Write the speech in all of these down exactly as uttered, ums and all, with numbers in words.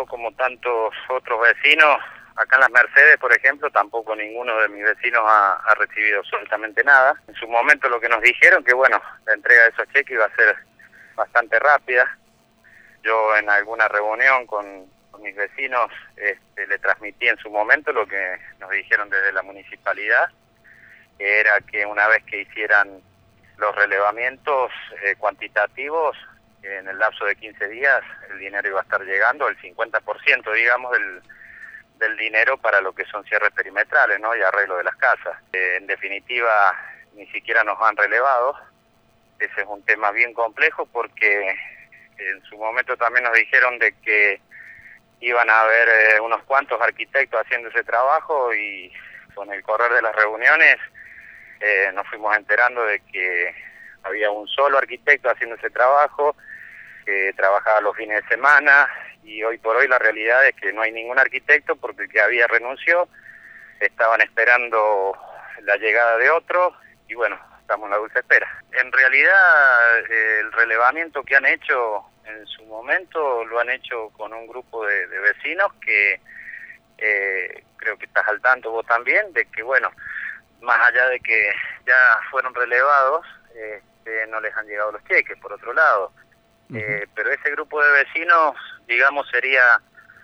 yo, como tantos otros vecinos, acá en Las Mercedes, por ejemplo, tampoco ninguno de mis vecinos ha, ha recibido absolutamente nada. En su momento lo que nos dijeron que, bueno, la entrega de esos cheques iba a ser bastante rápida. Yo en alguna reunión con, con mis vecinos este, le transmití en su momento lo que nos dijeron desde la municipalidad, que era que una vez que hicieran los relevamientos eh, cuantitativos, en el lapso de quince días el dinero iba a estar llegando, el cincuenta por ciento, digamos, del, del dinero para lo que son cierres perimetrales, ¿no? Y arreglo de las casas. Eh, en definitiva, ni siquiera nos han relevado. Ese es un tema bien complejo porque en su momento también nos dijeron de que iban a haber eh, unos cuantos arquitectos haciendo ese trabajo, y con el correr de las reuniones eh, nos fuimos enterando de que había un solo arquitecto haciendo ese trabajo, que trabajaba los fines de semana, y hoy por hoy la realidad es que no hay ningún arquitecto porque el que había renunció. Estaban esperando la llegada de otro y bueno, estamos en la dulce espera. En realidad eh, el relevamiento que han hecho en su momento lo han hecho con un grupo de, de vecinos que eh, creo que estás al tanto vos también, de que bueno, más allá de que ya fueron relevados, este, no les han llegado los cheques, por otro lado. Uh-huh. Eh, pero ese grupo de vecinos, digamos, sería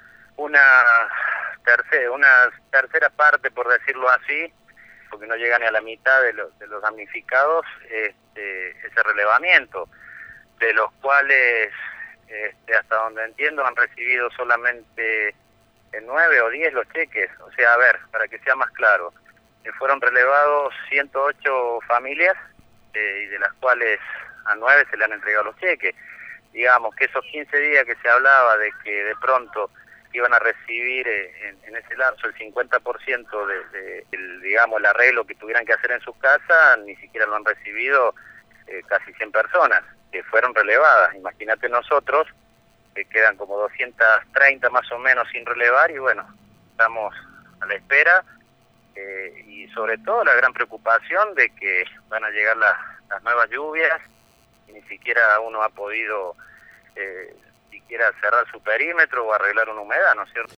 una tercera, una tercera parte, por decirlo así, porque no llega ni a la mitad de, lo, de los damnificados, este, ese relevamiento, de los cuales, este, hasta donde entiendo, han recibido solamente nueve o diez los cheques. O sea, a ver, para que sea más claro, eh, fueron relevados ciento ocho familias, eh, y de las cuales a nueve se le han entregado los cheques. Digamos que esos quince días que se hablaba de que de pronto iban a recibir eh, en, en ese lapso el cincuenta por ciento de, de el, digamos, el arreglo que tuvieran que hacer en sus casas, ni siquiera lo han recibido eh, casi cien personas que fueron relevadas. Imagínate nosotros, que quedan como doscientas treinta más o menos sin relevar, y bueno, estamos a la espera, eh, y sobre todo la gran preocupación de que van a llegar las, las nuevas lluvias, y ni siquiera uno ha podido eh, siquiera cerrar su perímetro o arreglar una humedad, ¿no es cierto?